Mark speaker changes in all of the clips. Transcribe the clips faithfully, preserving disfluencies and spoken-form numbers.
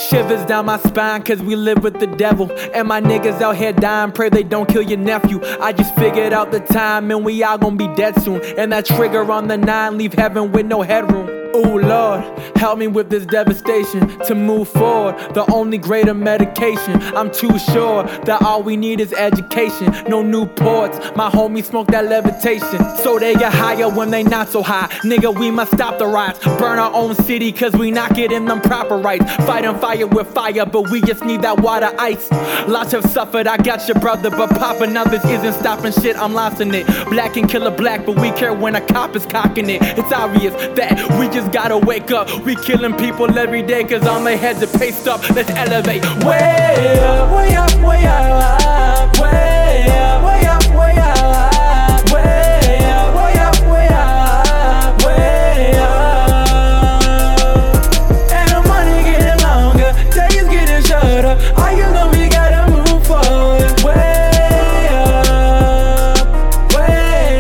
Speaker 1: Shivers down my spine cause we live with the devil. And my niggas out here dying, pray they don't kill your nephew. I just figured out the time and we all gon' be dead soon. And that trigger on the nine leave heaven with no headroom. Ooh Lord, help me with this devastation to move forward, the only greater medication. I'm too sure that all we need is education. No new ports, my homies smoke that levitation. So they get higher when they not so high. Nigga, we must stop the riots, burn our own city cause we not getting them proper rights. Fighting fire with fire, but we just need that water ice. Lots have suffered, I got your brother, but popping others isn't stopping shit, I'm lost in it. Black can kill a black, but we care when a cop is cocking it. It's obvious that we just gotta wake up. We killing people every day cause on their heads are paced up. Let's elevate. Way up, way up, way up, way up, way up, way up, way up, way up, way up, way up. And the money getting longer, days getting shorter. All you know we gotta move forward. Way up, way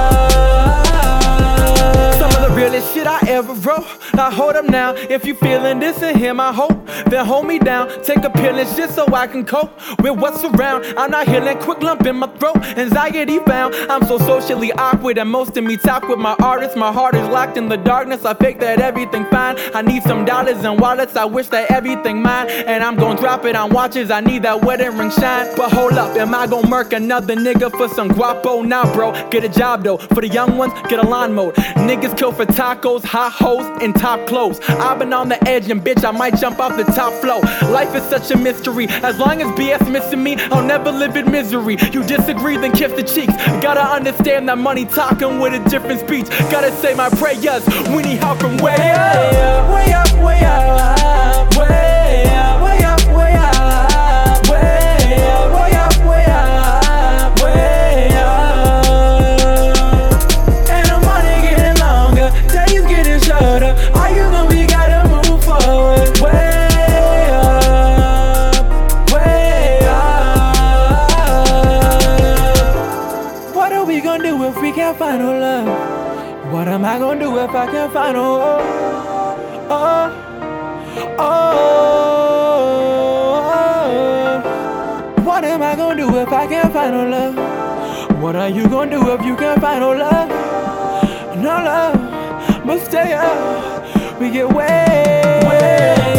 Speaker 1: up. Some of the realest shit I ever wrote. I hold up now, if you feeling this and hear my hope, then hold me down, take a pill and shit so I can cope with what's around. I'm not healing, quick lump in my throat, anxiety found. I'm so socially awkward and most of me talk with my artists. My heart is locked in the darkness, I fake that everything fine. I need some dollars and wallets, I wish that everything mine. And I'm gon' drop it on watches, I need that wedding ring shine. But hold up, am I gon' murk another nigga for some guapo? Nah bro, get a job though, for the young ones, get a lawn mode. Niggas kill for tacos, hot hoes, and top clothes. I've been on the edge and bitch I might jump off the top floor. Life is such a mystery, as long as B S missing me, I'll never live in misery. You disagree, then kiss the cheeks. Gotta understand that money talking with a different speech. Gotta say my prayers, we need help from way up, way up, way up, way up, way up, way up, way up, way up, way up, way up. And the money getting longer, days getting shorter. All you know we gotta move forward. Way up, way up. What are we gonna do if we can't find no love? What am I gonna do if I can't find no oh, oh, oh, oh. What am I gonna do if I can't find no love? What are you gonna do if you can't find no love? No love, but stay up. We get way, way